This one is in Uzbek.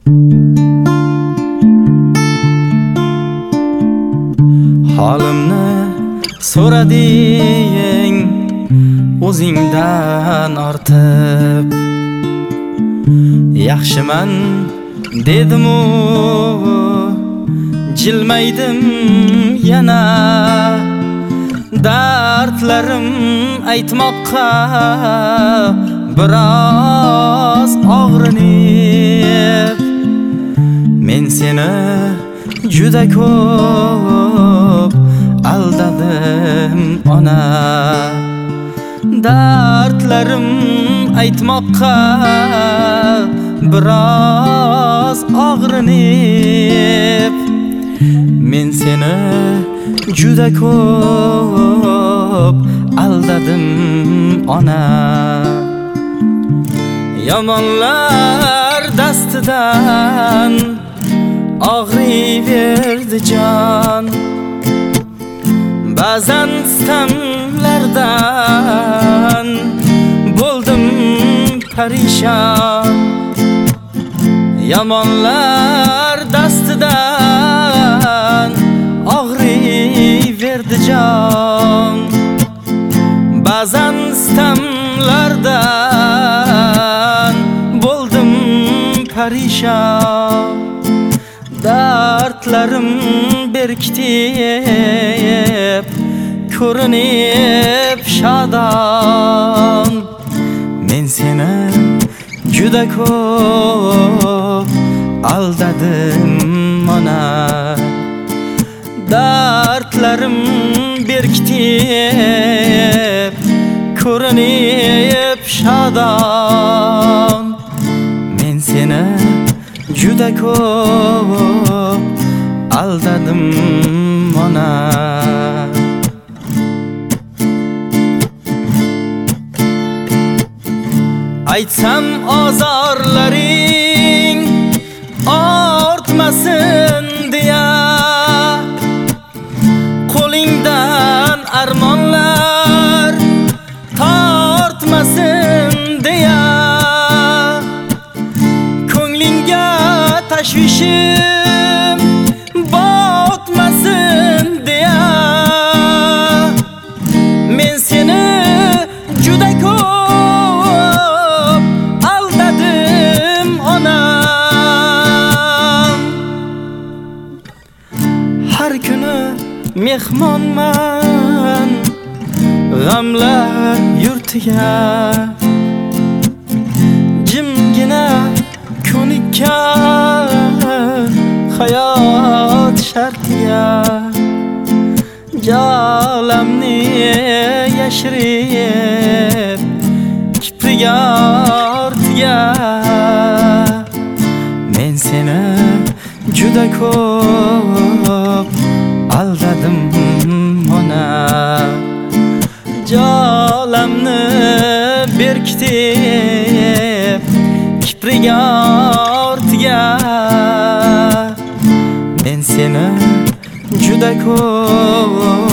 Holimni so'rading o'zingdan ortib, yaxshiman dedim-u jilmaydim yana. Dardlarim aytmoqqa biroz og'rinib, men seni juda ko'p aldadim ona. Dardlarim aytmoqqa biroz og'rinib, men seni juda ko'p aldadim ona. Yomonlar dastidan og'riyverdi jon, ba'zan sitamlardan bo'ldim parishon. Yomonlar dastidan og'riyverdi jon, ba'zan sitamlardan bo'ldim parishon. Dardlarim berkitib ko'rinib shodon, men seni juda ko'p aldadim ona. Dardlarim berkitib ko'rinib shodon, men seni juda ko'p aldadim ona. Aytsam ozorlaring ortmasin deya, qo'lingdan armonlar tortmasin deya, ko'nglingga tashvishim botmasin deya, men seni juda ko'p aldadim onam. Har kuni mehmonman g'amlar yurtiga, jimgina ko'nikkan hayot shartiga. Jolamni yashirib kipriga ortiga, men seni juda ko'p aldadim ona. Jolamni berkitib kipriga ortiga, men seni juda ko'p